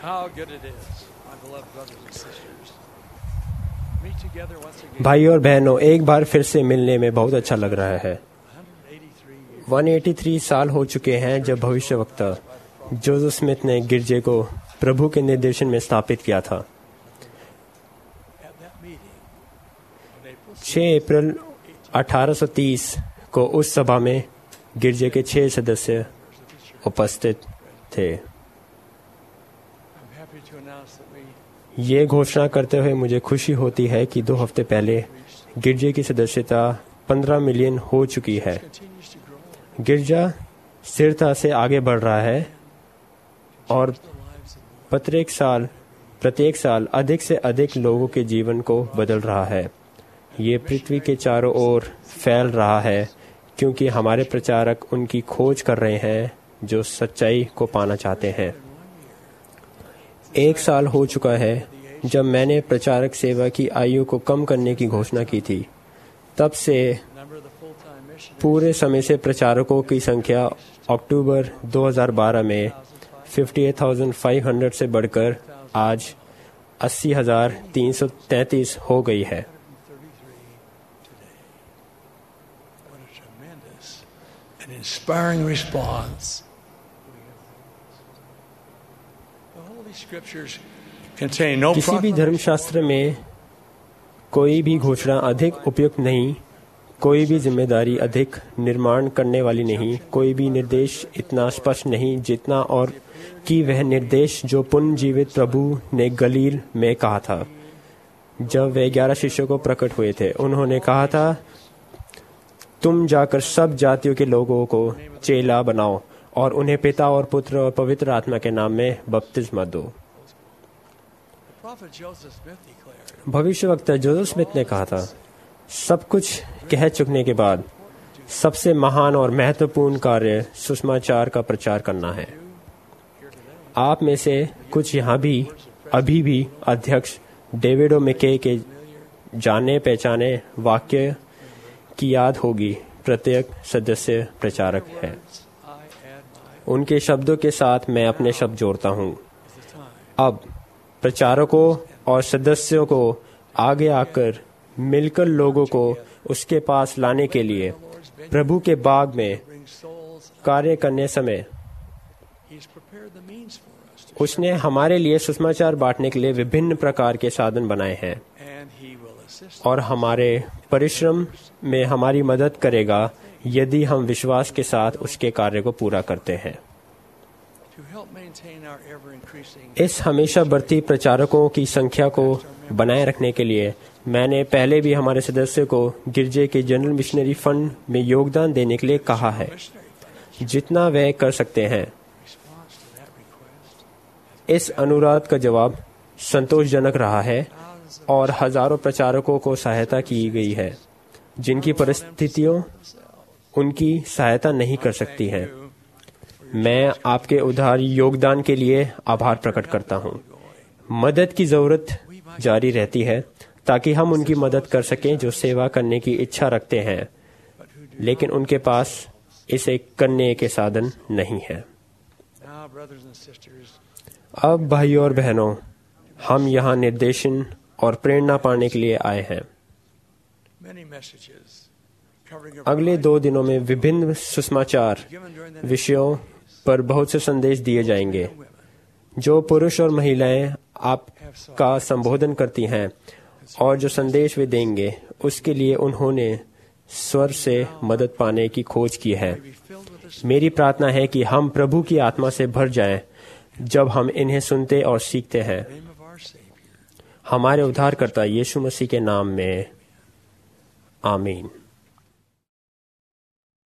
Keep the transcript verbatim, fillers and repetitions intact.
भाई और बहनों, एक बार फिर से मिलने में बहुत अच्छा लग रहा है। एक सौ तिरासी साल हो चुके हैं जब भविष्यवक्ता जोसेफ स्मिथ ने गिरजे को प्रभु के निर्देशन में स्थापित किया था। छह अप्रैल अठारह सौ तीस को उस सभा में गिरजे के छह सदस्य उपस्थित थे। ये घोषणा करते हुए मुझे खुशी होती है कि दो हफ्ते पहले गिरजे की सदस्यता पंद्रह मिलियन हो चुकी है। गिरजा स्थिरता से आगे बढ़ रहा है और प्रत्येक साल प्रत्येक साल अधिक से अधिक लोगों के जीवन को बदल रहा है। ये पृथ्वी के चारों ओर फैल रहा है क्योंकि हमारे प्रचारक उनकी खोज कर रहे हैं जो सच्चाई को पाना चाहते हैं। एक साल हो चुका है जब मैंने प्रचारक सेवा की आयु को कम करने की घोषणा की थी। तब से पूरे समय से प्रचारकों की संख्या अक्टूबर दो हज़ार बारह में अट्ठावन हज़ार पाँच सौ से बढ़कर आज अस्सी हज़ार तीन सौ तैंतीस हो गई है। Inspiring response. किसी भी धर्मशास्त्र में कोई भी घोषणा अधिक उपयुक्त नहीं, कोई भी जिम्मेदारी अधिक निर्माण करने वाली नहीं, कोई भी निर्देश इतना स्पष्ट नहीं जितना और कि वह निर्देश जो पुनर्जीवित प्रभु ने गलील में कहा था। जब वे ग्यारह शिष्यों को प्रकट हुए थे, उन्होंने कहा था, तुम जाकर सब जातियों के लोगों को चेला बनाओ और उन्हें पिता और पुत्र और पवित्र आत्मा के नाम में बपतिस्मा दो। भविष्यवक्ता जोसेफ स्मिथ ने कहा था, सब कुछ कह चुकने के बाद सबसे महान और महत्वपूर्ण कार्य सुसमाचार का प्रचार करना है। आप में से कुछ यहाँ भी अभी भी अध्यक्ष डेविड ओ मैके के जाने पहचाने वाक्य की याद होगी, प्रत्येक सदस्य प्रचारक है। उनके शब्दों के साथ मैं अपने शब्द जोड़ता हूँ। अब प्रचारकों और सदस्यों को आगे आकर मिलकर लोगों को उसके पास लाने के लिए प्रभु के बाग में कार्य करने समय उसने हमारे लिए सुसमाचार बांटने के लिए विभिन्न प्रकार के साधन बनाए हैं और हमारे परिश्रम में हमारी मदद करेगा यदि हम विश्वास के साथ उसके कार्य को पूरा करते हैं। इस हमेशा बढ़ती प्रचारकों की संख्या को बनाए रखने के लिए मैंने पहले भी हमारे सदस्यों को गिरजे के जनरल मिशनरी फंड में योगदान देने के लिए कहा है, जितना वे कर सकते हैं। इस अनुरोध का जवाब संतोषजनक रहा है और हजारों प्रचारकों को सहायता की गई है जिनकी परिस्थितियों उनकी सहायता नहीं कर सकती हैं। मैं आपके उदार योगदान के लिए आभार प्रकट करता हूँ। मदद की जरूरत जारी रहती है ताकि हम उनकी मदद कर सकें जो सेवा करने की इच्छा रखते हैं, लेकिन उनके पास इसे करने के साधन नहीं है। अब भाइयों और बहनों, हम यहाँ निर्देशन और प्रेरणा पाने के लिए आए हैं। अगले दो दिनों में विभिन्न सुसमाचार विषयों पर बहुत से संदेश दिए जाएंगे। जो पुरुष और महिलाएं आपका संबोधन करती हैं और जो संदेश वे देंगे उसके लिए उन्होंने स्वर से मदद पाने की खोज की है। मेरी प्रार्थना है कि हम प्रभु की आत्मा से भर जाएं जब हम इन्हें सुनते और सीखते हैं। हमारे उद्धारकर्ता यीशु मसीह के नाम में आमीन।